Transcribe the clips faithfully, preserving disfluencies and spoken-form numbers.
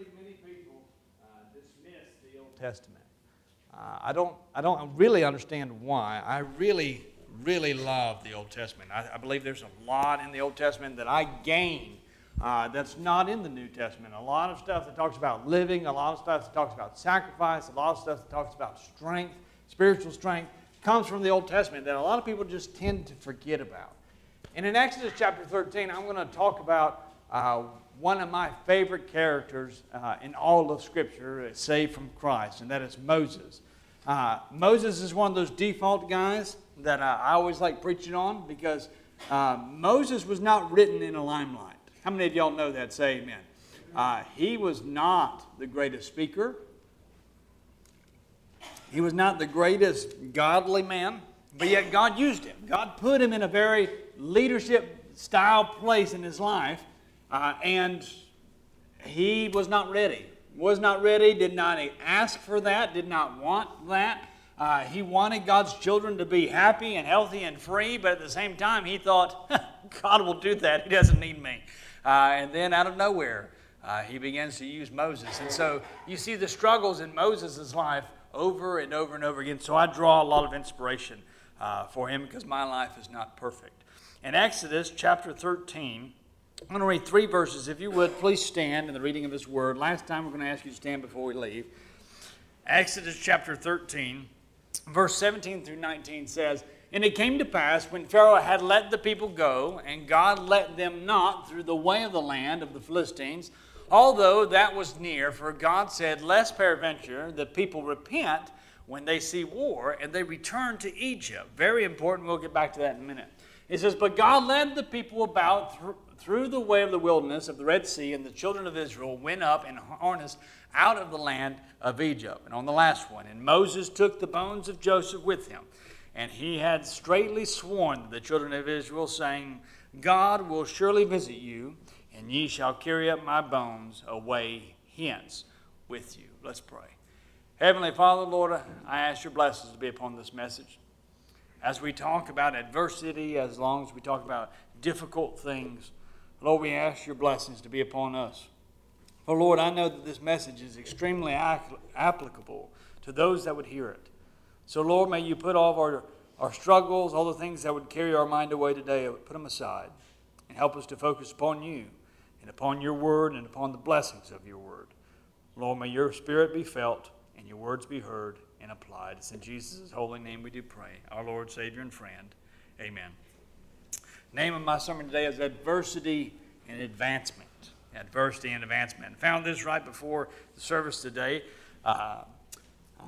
Unfortunately, many people uh, dismiss the Old Testament. Uh, I don't. I don't really understand why. I really, really love the Old Testament. I, I believe there's a lot in the Old Testament that I gain uh, that's not in the New Testament. A lot of stuff that talks about living, a lot of stuff that talks about sacrifice, a lot of stuff that talks about strength, spiritual strength, comes from the Old Testament that a lot of people just tend to forget about. And in Exodus chapter thirteen, I'm going to talk about uh, one of my favorite characters uh, in all of Scripture, saved from Christ, and that is Moses. Uh, Moses is one of those default guys that uh, I always like preaching on because uh, Moses was not written in a limelight. How many of y'all know that? Say amen. Uh, he was not the greatest speaker. He was not the greatest godly man, but yet God used him. God put him in a very leadership style place in his life, uh, and he was not ready. Was not ready, did not ask for that, did not want that. Uh, he wanted God's children to be happy and healthy and free, but at the same time he thought, God will do that, He doesn't need me. Uh, and then out of nowhere, uh, he begins to use Moses. And so you see the struggles in Moses' life over and over and over again. So I draw a lot of inspiration uh, for him because my life is not perfect. In Exodus chapter thirteen, I'm going to read three verses. If you would, please stand in the reading of His Word. Last time we're going to ask you to stand before we leave. Exodus chapter thirteen, verse seventeen through nineteen says, "And it came to pass, when Pharaoh had let the people go, and God let them not through the way of the land of the Philistines, although that was near, for God said, lest peradventure the people repent when they see war, and they return to Egypt." Very important. We'll get back to that in a minute. It says, "But God led the people about through, through the way of the wilderness of the Red Sea, and the children of Israel went up and harnessed out of the land of Egypt." And on the last one, "And Moses took the bones of Joseph with him, and he had straitly sworn to the children of Israel, saying, God will surely visit you, and ye shall carry up my bones away hence with you." Let's pray. Heavenly Father, Lord, I ask your blessings to be upon this message. As we talk about adversity, as long as we talk about difficult things, Lord, we ask your blessings to be upon us. For Lord, I know that this message is extremely applicable to those that would hear it. So Lord, may you put all of our, our struggles, all the things that would carry our mind away today, put them aside and help us to focus upon you and upon your word and upon the blessings of your word. Lord, may your spirit be felt and your words be heard and applied. It's in Jesus' holy name we do pray. Our Lord, Savior, and friend. Amen. Name of my sermon today is Adversity and Advancement. Adversity and Advancement. I found this right before the service today. Uh, uh,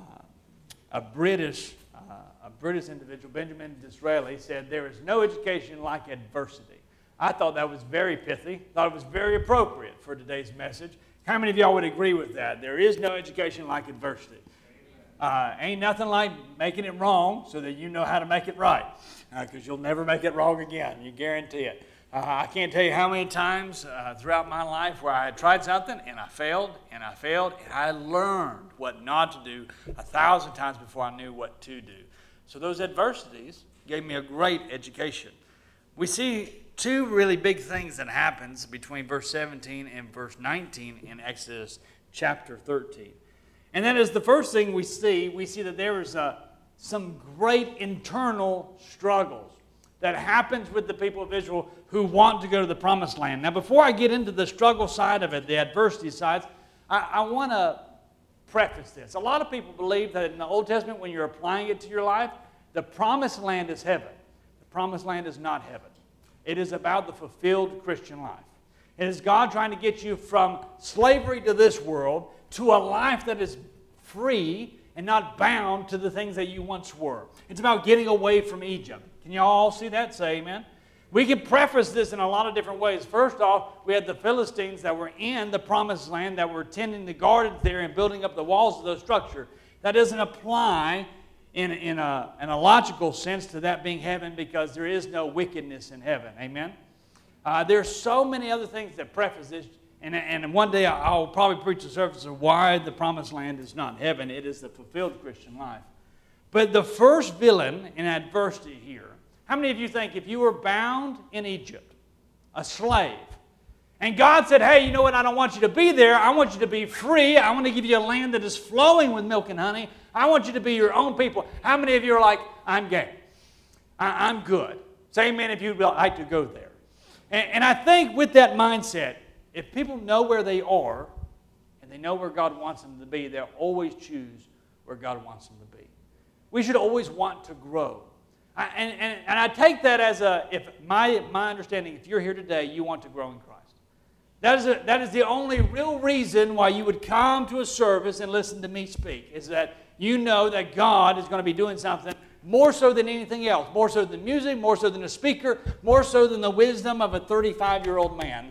a British uh, a British individual, Benjamin Disraeli, said, "There is no education like adversity." I thought that was very pithy. Thought it was very appropriate for today's message. How many of y'all would agree with that? There is no education like adversity. Uh, ain't nothing like making it wrong so that you know how to make it right, because uh, you'll never make it wrong again. You guarantee it. Uh, I can't tell you how many times uh, throughout my life where I had tried something and I failed and I failed and I learned what not to do a thousand times before I knew what to do. So those adversities gave me a great education. We see two really big things that happens between verse seventeen and verse nineteen in Exodus chapter thirteen. And that is the first thing we see. We see that there is a, some great internal struggles that happens with the people of Israel who want to go to the promised land. Now, before I get into the struggle side of it, the adversity side, I, I want to preface this. A lot of people believe that in the Old Testament, when you're applying it to your life, the promised land is heaven. The promised land is not heaven. It is about the fulfilled Christian life. It is God trying to get you from slavery to this world to a life that is free and not bound to the things that you once were. It's about getting away from Egypt. Can you all see that? Say amen. We can preface this in a lot of different ways. First off, we had the Philistines that were in the promised land that were tending the gardens there and building up the walls of those structures. That doesn't apply in, in, a, in a logical sense to that being heaven, because there is no wickedness in heaven. Amen? Uh, there's so many other things that preface this. And, and one day I'll probably preach a service of why the promised land is not heaven. It is the fulfilled Christian life. But the first villain in adversity here, how many of you think if you were bound in Egypt, a slave, And God said, hey, you know what? I don't want you to be there. I want you to be free. I want to give you a land that is flowing with milk and honey. I want you to be your own people. How many of you are like, I'm game. I- I'm good. Say amen if you'd like to go there. And, and I think with that mindset, if people know where they are and they know where God wants them to be, they'll always choose where God wants them to be. We should always want to grow. I, and, and, and I take that as a, if my, my understanding, if you're here today, you want to grow in Christ. That is, a, that is the only real reason why you would come to a service and listen to me speak, is that you know that God is going to be doing something more so than anything else, more so than music, more so than a speaker, more so than the wisdom of a thirty-five-year-old man.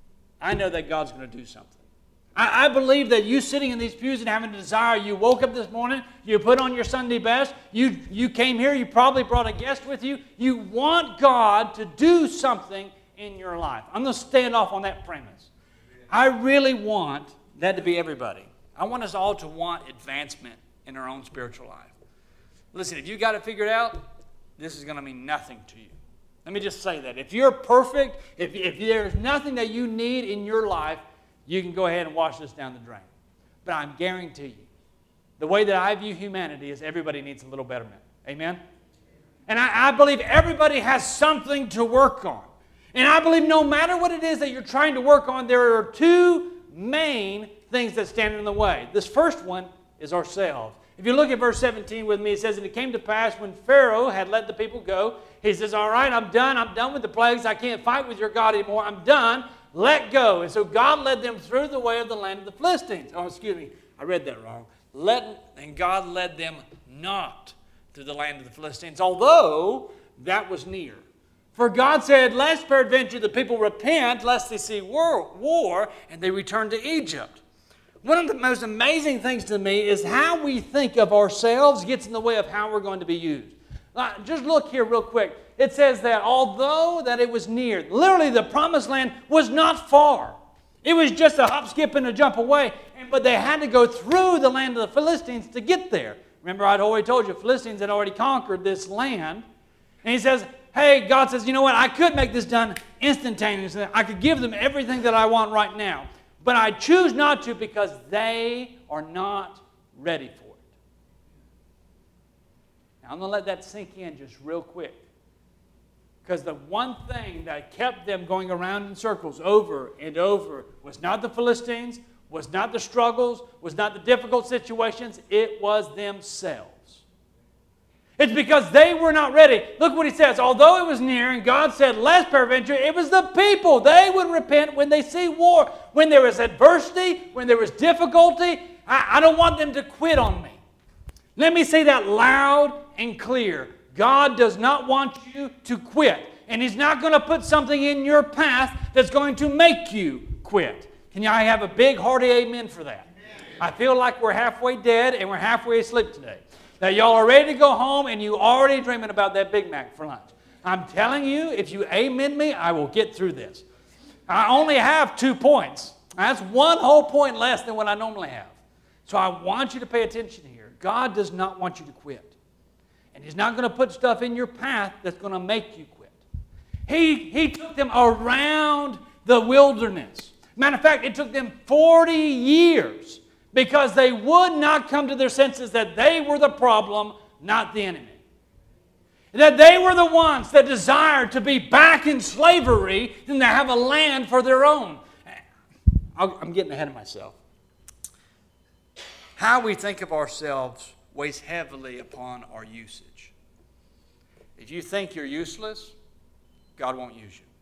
I know that God's going to do something. I, I believe that you sitting in these pews and having a desire, you woke up this morning, you put on your Sunday best, you, you came here, you probably brought a guest with you, you want God to do something in your life. I'm going to stand off on that premise. I really want that to be everybody. I want us all to want advancement in our own spiritual life. Listen, if you got it figured out, this is going to mean nothing to you. Let me just say that. If you're perfect, if, if there's nothing that you need in your life, you can go ahead and wash this down the drain. But I guarantee you, the way that I view humanity is everybody needs a little betterment. Amen? And I, I believe everybody has something to work on. And I believe no matter what it is that you're trying to work on, there are two main things that stand in the way. This first one is ourselves. If you look at verse seventeen with me, it says, and it came to pass when Pharaoh had let the people go, he says, all right, I'm done. I'm done with the plagues. I can't fight with your God anymore. I'm done. Let go. And so God led them through the way of the land of the Philistines. Oh, excuse me. I read that wrong. Let, and God led them not through the land of the Philistines, although that was near. For God said, lest peradventure the people repent, lest they see war, war, and they return to Egypt. One of the most amazing things to me is how we think of ourselves gets in the way of how we're going to be used. Uh, just look here real quick. It says that although that it was near, literally the promised land was not far. It was just a hop, skip, and a jump away. And, but they had to go through the land of the Philistines to get there. Remember, I'd already told you, Philistines had already conquered this land. And he says, hey, God says, you know what? I could make this done instantaneously. I could give them everything that I want right now. But I choose not to because they are not ready for it. Now, I'm going to let that sink in just real quick. Because the one thing that kept them going around in circles over and over was not the Philistines, was not the struggles, was not the difficult situations. It was themselves. It's because they were not ready. Look what he says. Although it was near, and God said, lest peradventure, it was the people. They would repent when they see war. When there was adversity, when there was difficulty, I, I don't want them to quit on me. Let me say that loud and clear. God does not want you to quit. And He's not going to put something in your path that's going to make you quit. Can I have a big hearty amen for that? I feel like we're halfway dead and we're halfway asleep today. That y'all are ready to go home and you already dreaming about that Big Mac for lunch. I'm telling you, if you amen me, I will get through this. I only have two points. That's one whole point less than what I normally have. So I want you to pay attention here. God does not want you to quit. And He's not going to put stuff in your path that's going to make you quit. He, he took them around the wilderness. Matter of fact, it took them forty years because they would not come to their senses that they were the problem, not the enemy. That they were the ones that desired to be back in slavery than to have a land for their own. I'm getting ahead of myself. How we think of ourselves weighs heavily upon our usage. If you think you're useless, God won't use you.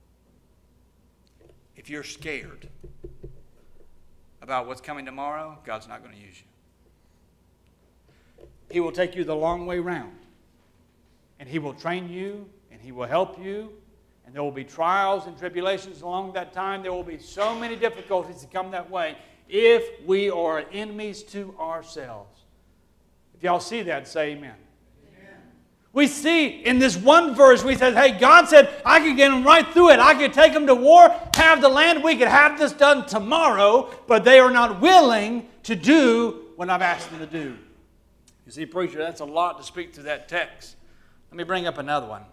If you're scared about what's coming tomorrow, God's not going to use you. He will take you the long way round. And He will train you, and He will help you. And there will be trials and tribulations along that time. There will be so many difficulties that come that way if we are enemies to ourselves. If y'all see that, say amen. We see in this one verse, we said, hey, God said, I could get them right through it. I could take them to war, have the land. We could have this done tomorrow, but they are not willing to do what I've asked them to do. You see, preacher, that's a lot to speak through that text. Let me bring up another one.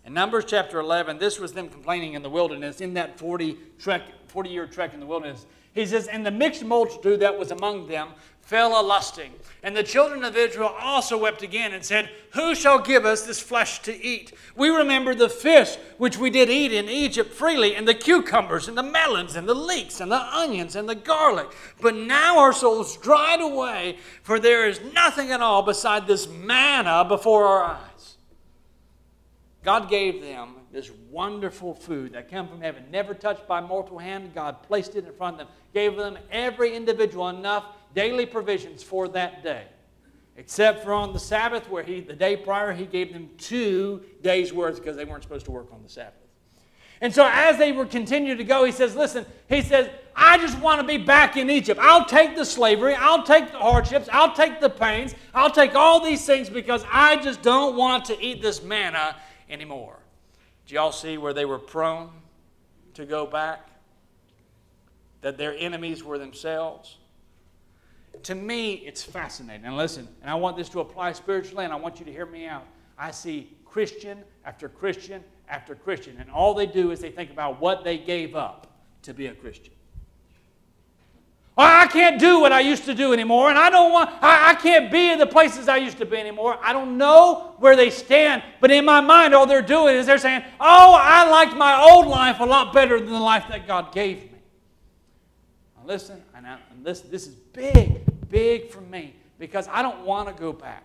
In Numbers chapter eleven, this was them complaining in the wilderness, in that forty trek, forty-year trek in the wilderness. He says, and the mixed multitude that was among them fell a-lusting. And the children of Israel also wept again and said, who shall give us this flesh to eat? We remember the fish which we did eat in Egypt freely, and the cucumbers and the melons and the leeks and the onions and the garlic. But now our souls dried away, for there is nothing at all beside this manna before our eyes. God gave them this wonderful food that came from heaven, never touched by mortal hand. God placed it in front of them, gave them every individual enough daily provisions for that day. Except for on the Sabbath, where he, the day prior, he gave them two days' worth because they weren't supposed to work on the Sabbath. And so as they were continuing to go, he says, listen, he says, I just want to be back in Egypt. I'll take the slavery. I'll take the hardships. I'll take the pains. I'll take all these things because I just don't want to eat this manna anymore. Did y'all see where they were prone to go back? That their enemies were themselves? To me, it's fascinating. And listen, and I want this to apply spiritually, and I want you to hear me out. I see Christian after Christian after Christian, and all they do is they think about what they gave up to be a Christian. Well, I can't do what I used to do anymore, and I don't want, I, I can't be in the places I used to be anymore. I don't know where they stand, but in my mind, all they're doing is they're saying, oh, I liked my old life a lot better than the life that God gave me. Now listen, and, I, and this, this is big, big for me, because I don't want to go back.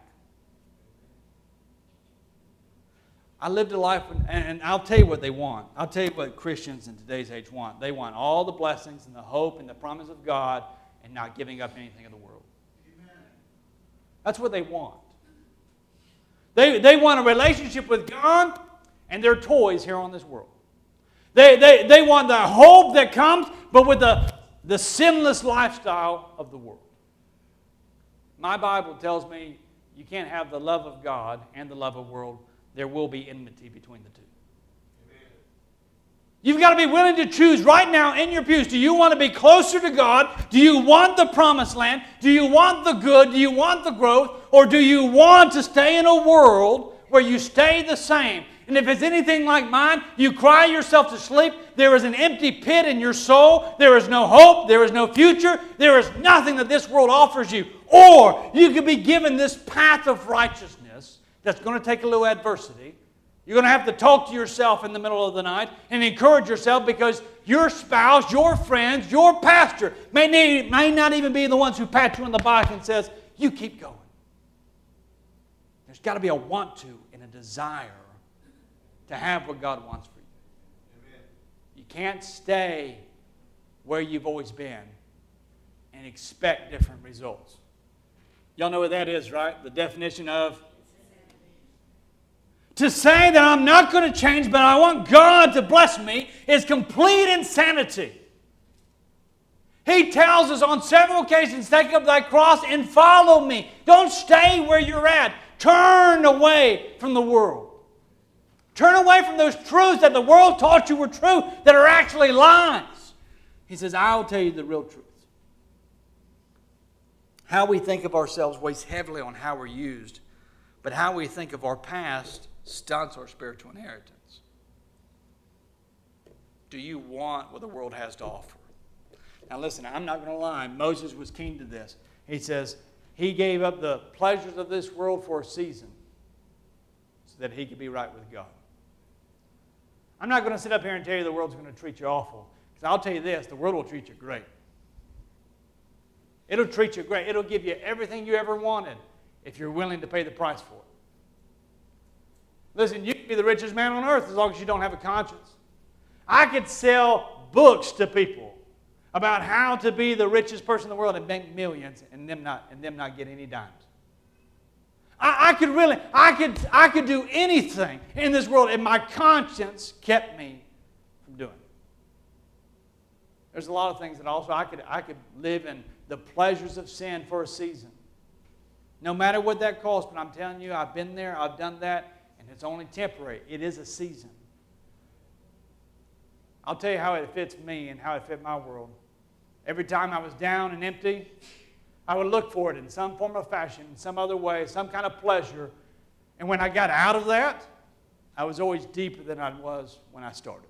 I lived a life, and, and I'll tell you what they want. I'll tell you what Christians in today's age want. They want all the blessings and the hope and the promise of God and not giving up anything in the world. Amen. That's what they want. They, they want a relationship with God and their toys here on this world. They, they, they want the hope that comes, but with the, the sinless lifestyle of the world. My Bible tells me you can't have the love of God and the love of the world. There will be enmity between the two. Amen. You've got to be willing to choose right now in your pews. Do you want to be closer to God? Do you want the promised land? Do you want the good? Do you want the growth? Or do you want to stay in a world where you stay the same? And if it's anything like mine, you cry yourself to sleep. There is an empty pit in your soul. There is no hope. There is no future. There is nothing that this world offers you. Or you could be given this path of righteousness that's going to take a little adversity. You're going to have to talk to yourself in the middle of the night and encourage yourself because your spouse, your friends, your pastor may, need, may not even be the ones who pat you on the back and says, you keep going. There's got to be a want to and a desire to have what God wants for you. Amen. You can't stay where you've always been and expect different results. Y'all know what that is, right? The definition of to say that I'm not going to change, but I want God to bless me, is complete insanity. He tells us on several occasions, take up thy cross and follow me. Don't stay where you're at. Turn away from the world. Turn away from those truths that the world taught you were true that are actually lies. He says, I'll tell you the real truth. How we think of ourselves weighs heavily on how we're used, but how we think of our past stunts our spiritual inheritance. Do you want what the world has to offer? Now listen, I'm not going to lie. Moses was keen to this. He says he gave up the pleasures of this world for a season so that he could be right with God. I'm not going to sit up here and tell you the world's going to treat you awful. Because I'll tell you this, the world will treat you great. It'll treat you great. It'll give you everything you ever wanted if you're willing to pay the price for it. Listen, you can be the richest man on earth as long as you don't have a conscience. I could sell books to people about how to be the richest person in the world and make millions and them not, and them not get any dimes. I, I could really, I could, I could do anything in this world if my conscience kept me from doing it. There's a lot of things that also I could, I could live in the pleasures of sin for a season. No matter what that costs, but I'm telling you, I've been there, I've done that. And it's only temporary. It is a season. I'll tell you how it fits me and how it fit my world. Every time I was down and empty, I would look for it in some form of fashion, in some other way, some kind of pleasure. And when I got out of that, I was always deeper than I was when I started.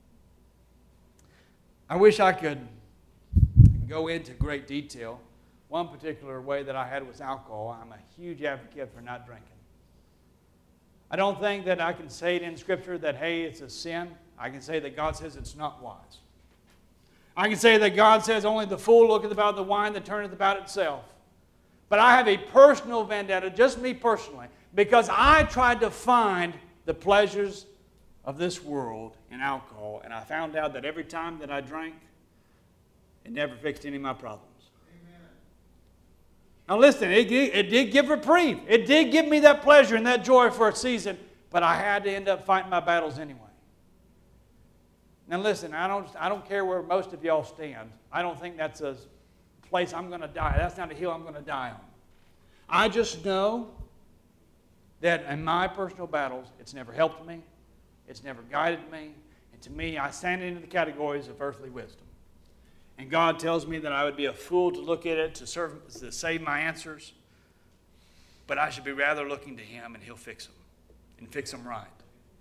I wish I could go into great detail. One particular way that I had was alcohol. I'm a huge advocate for not drinking. I don't think that I can say it in Scripture that, hey, it's a sin. I can say that God says it's not wise. I can say that God says only the fool looketh about the wine that turneth about itself. But I have a personal vendetta, just me personally, because I tried to find the pleasures of this world in alcohol, and I found out that every time that I drank, it never fixed any of my problems. Amen. Now listen, it, it did give reprieve. It did give me that pleasure and that joy for a season, but I had to end up fighting my battles anyway. Now listen, I don't, I don't care where most of y'all stand. I don't think that's a place I'm going to die. That's not a hill I'm going to die on. I just know that in my personal battles, it's never helped me. It's never guided me. And to me, I stand into the categories of earthly wisdom. And God tells me that I would be a fool to look at it, to, serve, to save my answers. But I should be rather looking to Him, and He'll fix them. And fix them right.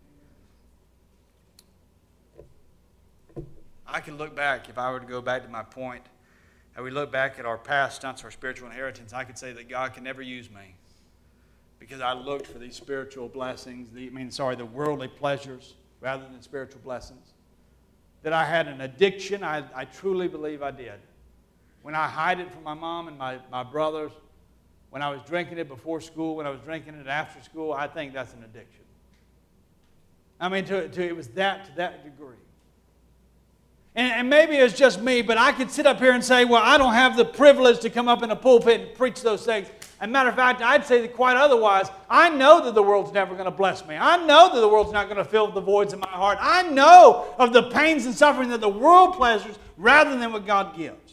I can look back, if I were to go back to my point, and we look back at our past stunts, our spiritual inheritance, I could say that God can never use me because I looked for these spiritual blessings, the, I mean, sorry, the worldly pleasures rather than spiritual blessings. That I had an addiction, I, I truly believe I did. When I hid it from my mom and my, my brothers, when I was drinking it before school, when I was drinking it after school, I think that's an addiction. I mean, to, to, it was that to that degree. And, and maybe it's just me, but I could sit up here and say, well, I don't have the privilege to come up in a pulpit and preach those things. As a matter of fact, I'd say that quite otherwise. I know that the world's never going to bless me. I know that the world's not going to fill the voids in my heart. I know of the pains and suffering that the world pleasures rather than what God gives.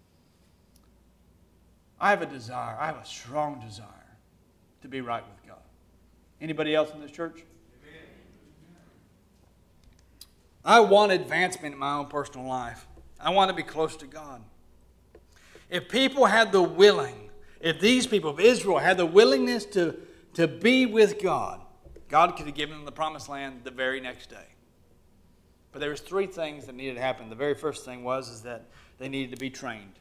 I have a desire, I have a strong desire to be right with God. Anybody else in this church? I want advancement in my own personal life. I want to be close to God. If people had the willing, if these people of Israel had the willingness to, to be with God, God could have given them the promised land the very next day. But there was three things that needed to happen. The very first thing was is that they needed to be trained.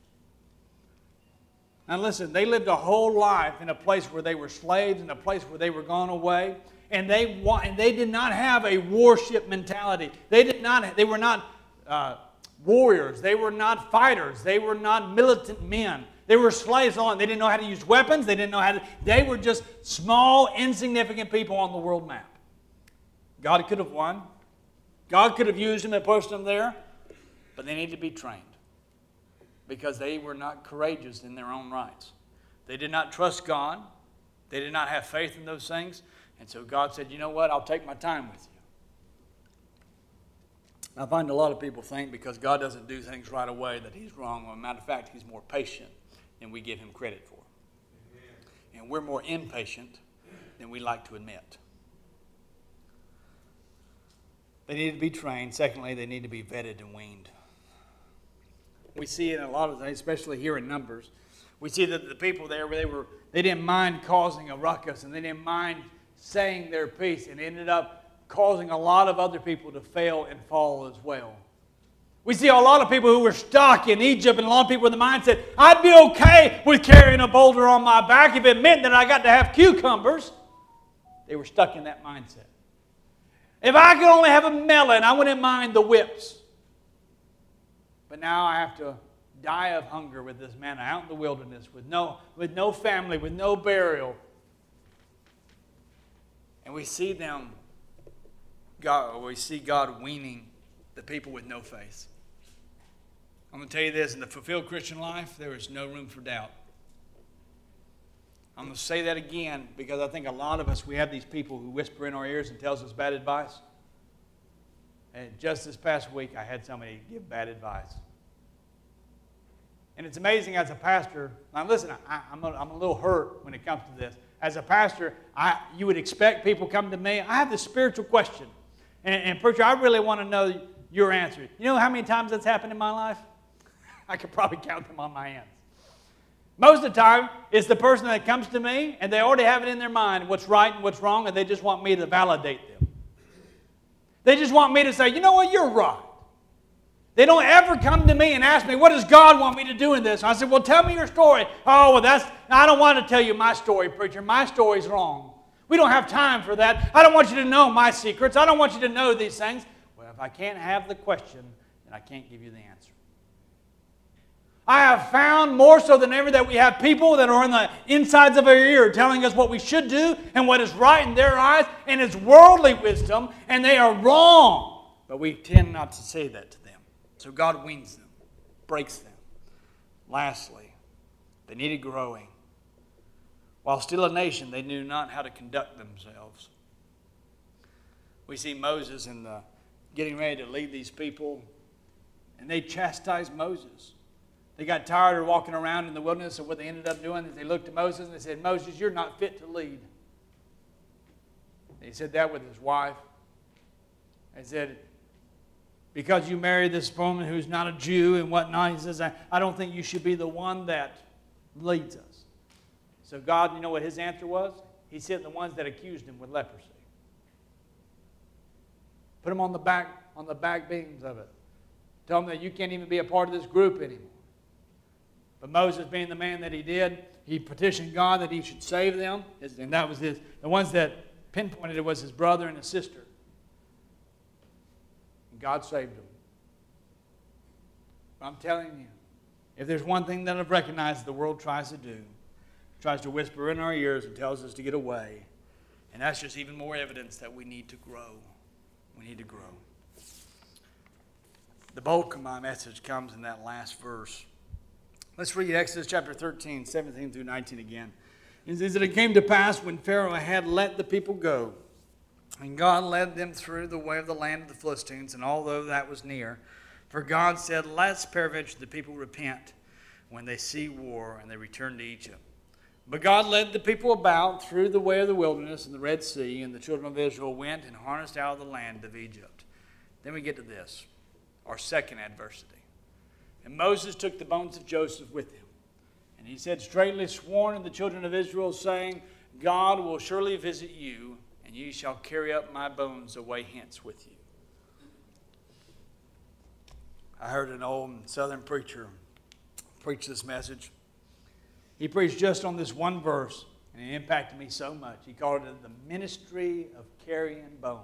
Now listen, they lived a whole life in a place where they were slaves, in a place where they were gone away. And they wa- and they did not have a warship mentality. They did not. They were not uh, warriors. They were not fighters. They were not militant men. They were slaves on. They didn't know how to use weapons. They didn't know how to. They were just small, insignificant people on the world map. God could have won. God could have used them and pushed them there, but they needed to be trained because they were not courageous in their own rights. They did not trust God. They did not have faith in those things. And so God said, you know what, I'll take my time with you. I find a lot of people think because God doesn't do things right away that He's wrong. Well, as a matter of fact, He's more patient than we give Him credit for. Amen. And we're more impatient than we like to admit. They need to be trained. Secondly, they need to be vetted and weaned. We see it in a lot of things, especially here in Numbers. We see that the people there, they were they didn't mind causing a ruckus, and they didn't mind saying their piece, and ended up causing a lot of other people to fail and fall as well. We see a lot of people who were stuck in Egypt, and a lot of people with the mindset, I'd be okay with carrying a boulder on my back if it meant that I got to have cucumbers. They were stuck in that mindset. If I could only have a melon, I wouldn't mind the whips. But now I have to die of hunger with this manna out in the wilderness with no, with no family, with no burial. And we see them, God, we see God weaning the people with no faith. I'm going to tell you this, in the fulfilled Christian life, there is no room for doubt. I'm going to say that again because I think a lot of us, we have these people who whisper in our ears and tells us bad advice. And just this past week, I had somebody give bad advice. And it's amazing as a pastor, now listen, I, I'm, a, I'm a little hurt when it comes to this. As a pastor, I, you would expect people come to me. I have this spiritual question. And, and preacher, I really want to know your answer. You know how many times that's happened in my life? I could probably count them on my hands. Most of the time, it's the person that comes to me, and they already have it in their mind what's right and what's wrong, and they just want me to validate them. They just want me to say, you know what, you're right. They don't ever come to me and ask me, what does God want me to do in this? And I said, well, tell me your story. Oh, well, that's, I don't want to tell you my story, preacher. My story's wrong. We don't have time for that. I don't want you to know my secrets. I don't want you to know these things. Well, if I can't have the question, then I can't give you the answer. I have found more so than ever that we have people that are on the insides of our ear telling us what we should do and what is right in their eyes, and it's worldly wisdom, and they are wrong. But we tend not to say that to them. So God weans them, breaks them. Lastly, they needed growing. While still a nation, they knew not how to conduct themselves. We see Moses in the getting ready to lead these people, and they chastised Moses. They got tired of walking around in the wilderness, and what they ended up doing is they looked at Moses and they said, Moses, you're not fit to lead. He said that with his wife. They said, because you married this woman who's not a Jew and whatnot, he says, I, I don't think you should be the one that leads us. So God, you know what his answer was? He sent the ones that accused him with leprosy. Put them on the back, on the back beams of it. Tell them that you can't even be a part of this group anymore. But Moses, being the man that he did, he petitioned God that he should save them. And that was his, the ones that pinpointed it was his brother and his sister. And God saved them. But I'm telling you, if there's one thing that I've recognized the world tries to do, it tries to whisper in our ears and tells us to get away. And that's just even more evidence that we need to grow. We need to grow. The bulk of my message comes in that last verse. Let's read Exodus chapter thirteen, seventeen through nineteen again. It says that it came to pass when Pharaoh had let the people go, and God led them through the way of the land of the Philistines, and although that was near, for God said, lest peradventure the people repent when they see war, and they return to Egypt. But God led the people about through the way of the wilderness and the Red Sea, and the children of Israel went and harnessed out of the land of Egypt. Then we get to this, our second adversity. And Moses took the bones of Joseph with him. And he said, straightly sworn in the children of Israel, saying, God will surely visit you, and ye shall carry up my bones away hence with you. I heard an old southern preacher preach this message. He preached just on this one verse, and it impacted me so much. He called it the ministry of carrying bones.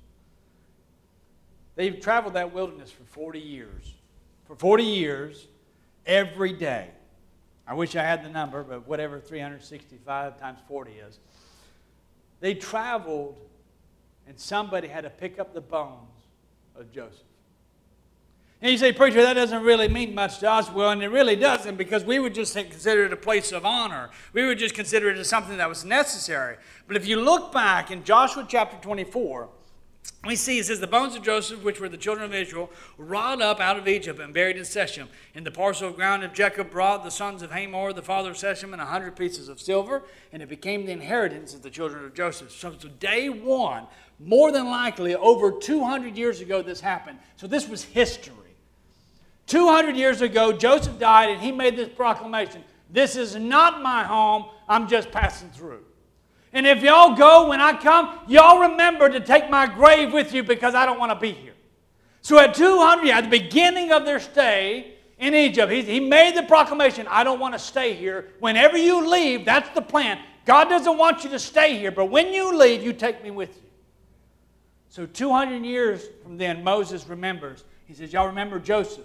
They've traveled that wilderness for forty years. For forty years, every day. I wish I had the number, but whatever three hundred sixty-five times forty is. They traveled, and somebody had to pick up the bones of Joseph. And you say, preacher, that doesn't really mean much to us. Well, and it really doesn't, because we would just consider it a place of honor. We would just consider it as something that was necessary. But if you look back in Joshua chapter twenty-four, we see, it says, the bones of Joseph, which were the children of Israel, wrought up out of Egypt and buried in Shechem. In the parcel of ground of Jacob brought the sons of Hamor, the father of Shechem, and a hundred pieces of silver, and it became the inheritance of the children of Joseph. So, so day one, more than likely, over two hundred years ago this happened. So this was history. two hundred years ago, Joseph died, and he made this proclamation. This is not my home. I'm just passing through. And if y'all go when I come, y'all remember to take my grave with you, because I don't want to be here. So at two hundred, at the beginning of their stay in Egypt, he, he made the proclamation, I don't want to stay here. Whenever you leave, that's the plan. God doesn't want you to stay here, but when you leave, you take me with you. So two hundred years from then, Moses remembers. He says, y'all remember Joseph?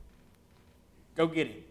Go get him.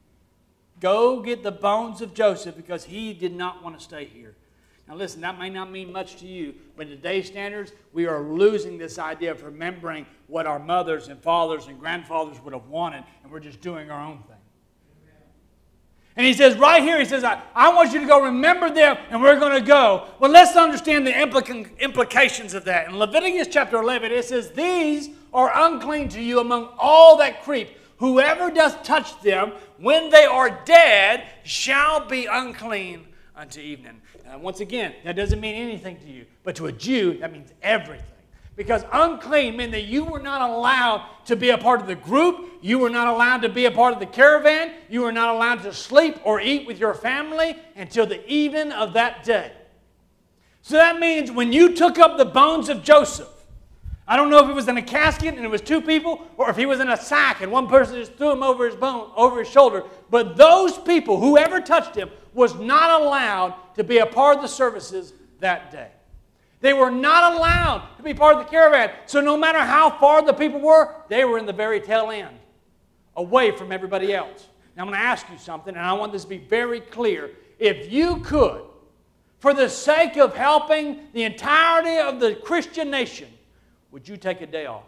Go get the bones of Joseph, because he did not want to stay here. Now listen, that may not mean much to you, but in today's standards, we are losing this idea of remembering what our mothers and fathers and grandfathers would have wanted, and we're just doing our own thing. And he says right here, he says, I, I want you to go remember them, and we're going to go. Well, let's understand the implica- implications of that. In Leviticus chapter eleven, it says, these are unclean to you among all that creep. Whoever does touch them when they are dead shall be unclean unto evening. Now, once again, that doesn't mean anything to you. But to a Jew, that means everything. Because unclean meant that you were not allowed to be a part of the group. You were not allowed to be a part of the caravan. You were not allowed to sleep or eat with your family until the evening of that day. So that means when you took up the bones of Joseph I don't know if he was in a casket and it was two people, or if he was in a sack and one person just threw him over his bone, over his shoulder. But those people, whoever touched him, was not allowed to be a part of the services that day. They were not allowed to be part of the caravan. So no matter how far the people were, they were in the very tail end, away from everybody else. Now I'm going to ask you something, and I want this to be very clear. If you could, for the sake of helping the entirety of the Christian nation, would you take a day off?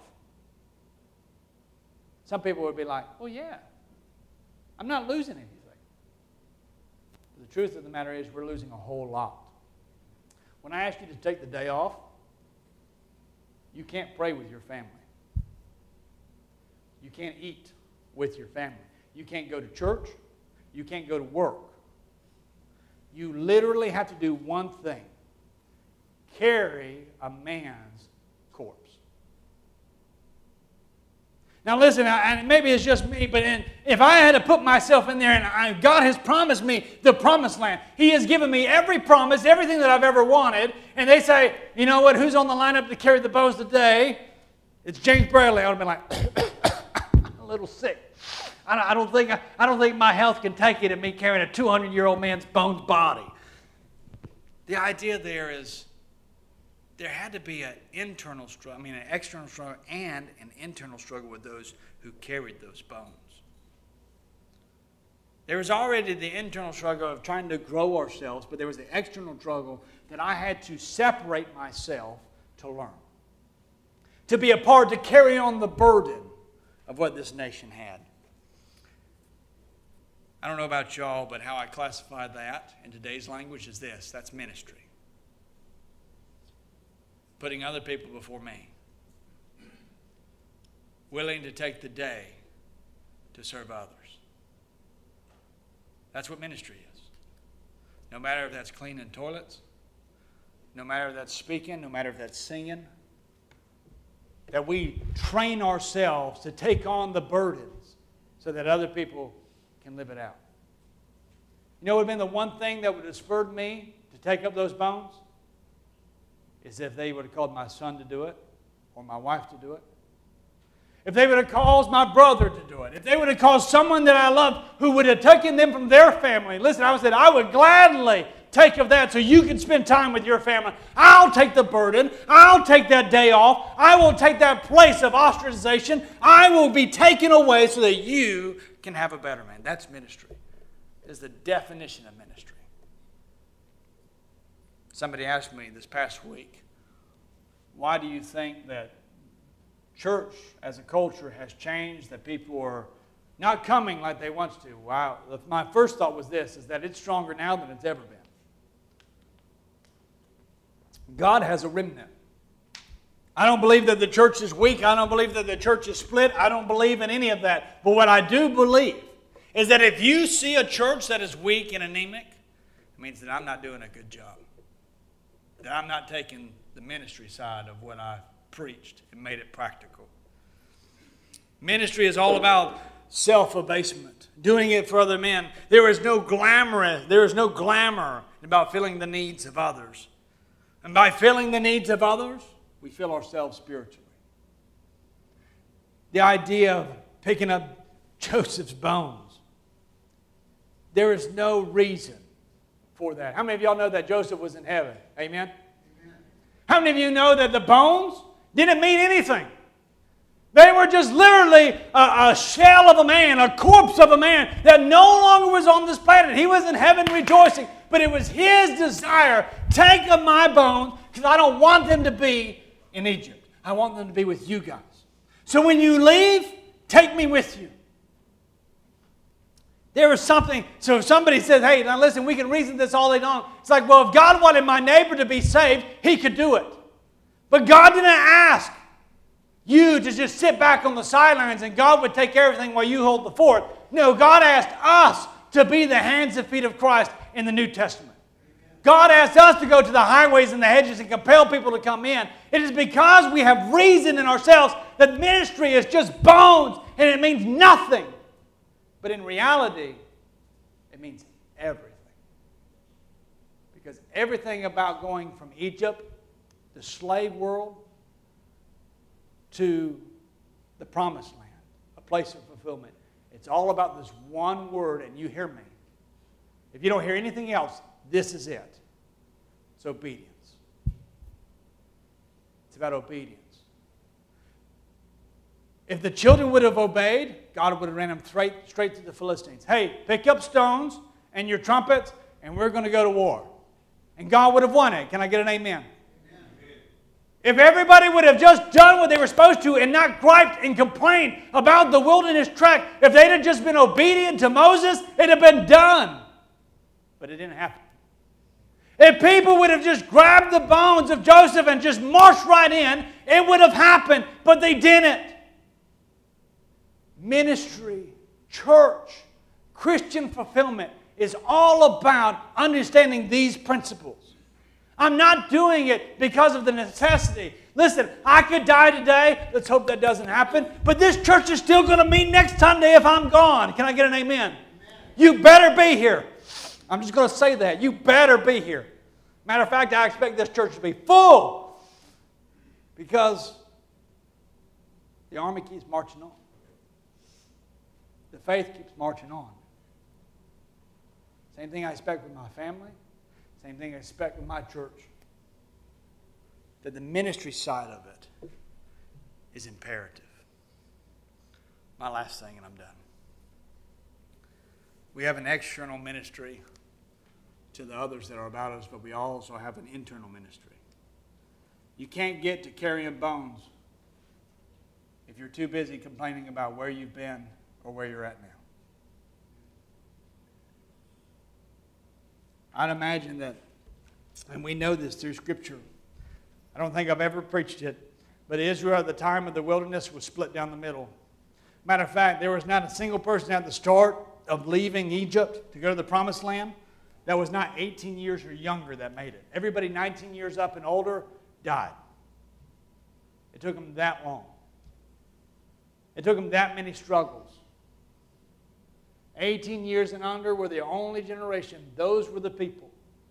Some people would be like, well, yeah, I'm not losing anything. But the truth of the matter is we're losing a whole lot. When I ask you to take the day off, you can't pray with your family. You can't eat with your family. You can't go to church. You can't go to work. You literally have to do one thing: carry a man's corpse. Now listen, and maybe it's just me, but in, if I had to put myself in there, and I, God has promised me the promised land. He has given me every promise, everything that I've ever wanted. And they say, you know what, who's on the lineup to carry the bones today? It's James Bradley. I would have been like, a little sick. I don't, I don't think I don't think my health can take it, and me carrying a two hundred year old man's bones body. The idea there is, there had to be an internal struggle, I mean an external struggle and an internal struggle with those who carried those bones. There was already the internal struggle of trying to grow ourselves, but there was the external struggle that I had to separate myself to learn. To be a part, to carry on the burden of what this nation had. I don't know about y'all, but how I classify that in today's language is this: that's ministry. Putting other people before me. Willing to take the day to serve others. That's what ministry is. No matter if that's cleaning toilets, no matter if that's speaking, no matter if that's singing, that we train ourselves to take on the burdens so that other people can live it out. You know what would have been the one thing that would have spurred me to take up those bones? Is if they would have called my son to do it, or my wife to do it. If they would have caused my brother to do it. If they would have caused someone that I loved who would have taken them from their family. Listen, I said, I would gladly take of that so you can spend time with your family. I'll take the burden. I'll take that day off. I will take that place of ostracization. I will be taken away so that you can have a better man. That's ministry. It is the definition of ministry. Somebody asked me this past week, why do you think that church as a culture has changed, that people are not coming like they once do? Wow. My first thought was this, is that it's stronger now than it's ever been. God has a remnant. I don't believe that the church is weak. I don't believe that the church is split. I don't believe in any of that. But what I do believe is that if you see a church that is weak and anemic, it means that I'm not doing a good job. That I'm not taking the ministry side of what I preached and made it practical. Ministry is all about self-abasement, doing it for other men. There is no glamour, there is no glamour about filling the needs of others. And by filling the needs of others, we fill ourselves spiritually. The idea of picking up Joseph's bones, there is no reason for that. How many of y'all know that Joseph was in heaven? Amen? Amen. How many of you know that the bones didn't mean anything? They were just literally a, a shell of a man, a corpse of a man that no longer was on this planet. He was in heaven rejoicing, but it was his desire, take of my bones, because I don't want them to be in Egypt. I want them to be with you guys. So when you leave, take me with you. There was something, so if somebody says, hey, now listen, we can reason this all day long. It's like, well, if God wanted my neighbor to be saved, he could do it. But God didn't ask you to just sit back on the sidelines and God would take everything while you hold the fort. No, God asked us to be the hands and feet of Christ in the New Testament. God asked us to go to the highways and the hedges and compel people to come in. It is because we have reason in ourselves that ministry is just bones and it means nothing. But in reality, it means everything. Because everything about going from Egypt, the slave world, to the promised land, a place of fulfillment. It's all about this one word, and you hear me. If you don't hear anything else, this is it. It's obedience. It's about obedience. If the children would have obeyed, God would have ran them straight, straight to the Philistines. Hey, pick up stones and your trumpets, and we're going to go to war. And God would have won it. Can I get an amen? Amen. If everybody would have just done what they were supposed to and not griped and complained about the wilderness trek, if they'd have just been obedient to Moses, it'd have been done. But it didn't happen. If people would have just grabbed the bones of Joseph and just marched right in, it would have happened, but they didn't. Ministry, church, Christian fulfillment is all about understanding these principles. I'm not doing it because of the necessity. Listen, I could die today. Let's hope that doesn't happen. But this church is still going to meet next Sunday if I'm gone. Can I get an amen? Amen. You better be here. I'm just going to say that. You better be here. Matter of fact, I expect this church to be full because the army keeps marching on. The faith keeps marching on. Same thing I expect with my family. Same thing I expect with my church. That the ministry side of it is imperative. My last thing, and I'm done. We have an external ministry to the others that are about us, but we also have an internal ministry. You can't get to carrying bones if you're too busy complaining about where you've been or where you're at now. I'd imagine that, and we know this through Scripture, I don't think I've ever preached it, but Israel at the time of the wilderness was split down the middle. Matter of fact, there was not a single person at the start of leaving Egypt to go to the Promised Land that was not eighteen years or younger that made it. Everybody nineteen years up and older died. It took them that long. It took them that many struggles. eighteen years and under were the only generation. Those were the people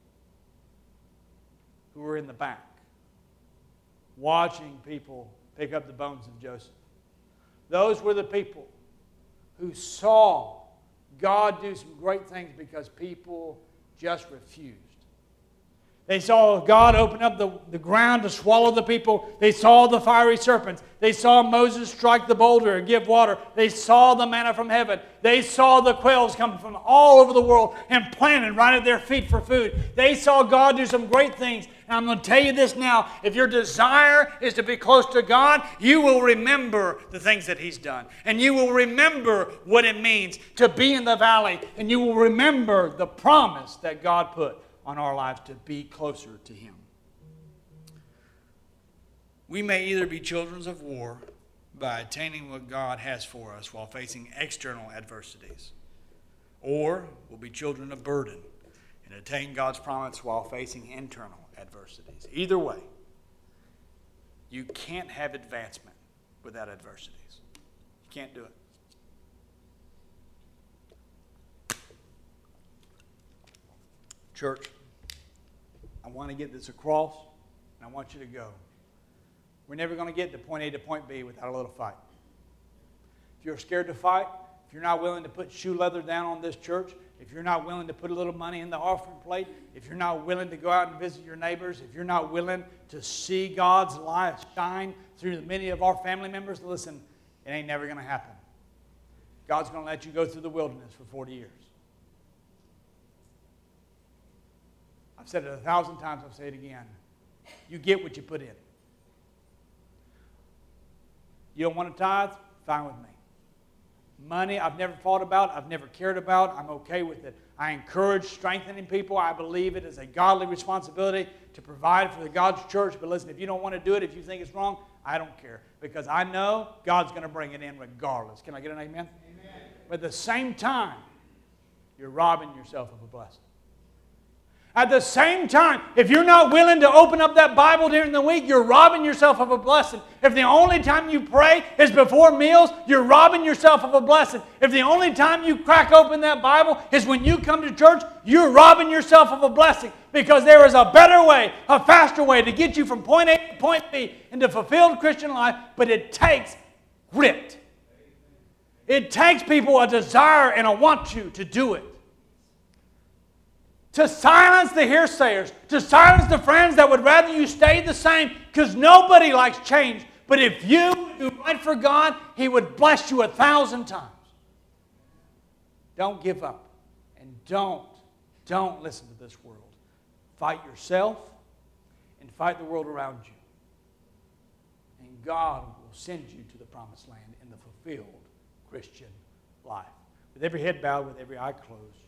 who were in the back, watching people pick up the bones of Joseph. Those were the people who saw God do some great things because people just refused. They saw God open up the, the ground to swallow the people. They saw the fiery serpents. They saw Moses strike the boulder and give water. They saw the manna from heaven. They saw the quails come from all over the world and planted right at their feet for food. They saw God do some great things. And I'm going to tell you this now. If your desire is to be close to God, you will remember the things that He's done. And you will remember what it means to be in the valley. And you will remember the promise that God put on our lives to be closer to Him. We may either be children of war by attaining what God has for us while facing external adversities, or we'll be children of burden and attain God's promise while facing internal adversities. Either way, you can't have advancement without adversities. You can't do it. Church, I want to get this across, and I want you to go. We're never going to get to point A to point B without a little fight. If you're scared to fight, if you're not willing to put shoe leather down on this church, if you're not willing to put a little money in the offering plate, if you're not willing to go out and visit your neighbors, if you're not willing to see God's light shine through many of our family members, listen, it ain't never going to happen. God's going to let you go through the wilderness for forty years. I've said it a thousand times, I'll say it again. You get what you put in. You don't want to tithe? Fine with me. Money, I've never fought about, I've never cared about, I'm okay with it. I encourage strengthening people. I believe it is a godly responsibility to provide for the God's church. But listen, if you don't want to do it, if you think it's wrong, I don't care. Because I know God's going to bring it in regardless. Can I get an amen? Amen. But at the same time, you're robbing yourself of a blessing. At the same time, if you're not willing to open up that Bible during the week, you're robbing yourself of a blessing. If the only time you pray is before meals, you're robbing yourself of a blessing. If the only time you crack open that Bible is when you come to church, you're robbing yourself of a blessing, because there is a better way, a faster way to get you from point A to point B into fulfilled Christian life, but it takes grit. It takes people a desire and a want to to do it. To silence the hearsayers, to silence the friends that would rather you stay the same, because nobody likes change. But if you do right for God, He would bless you a thousand times. Don't give up. And don't, don't listen to this world. Fight yourself and fight the world around you. And God will send you to the promised land in the fulfilled Christian life. With every head bowed, with every eye closed.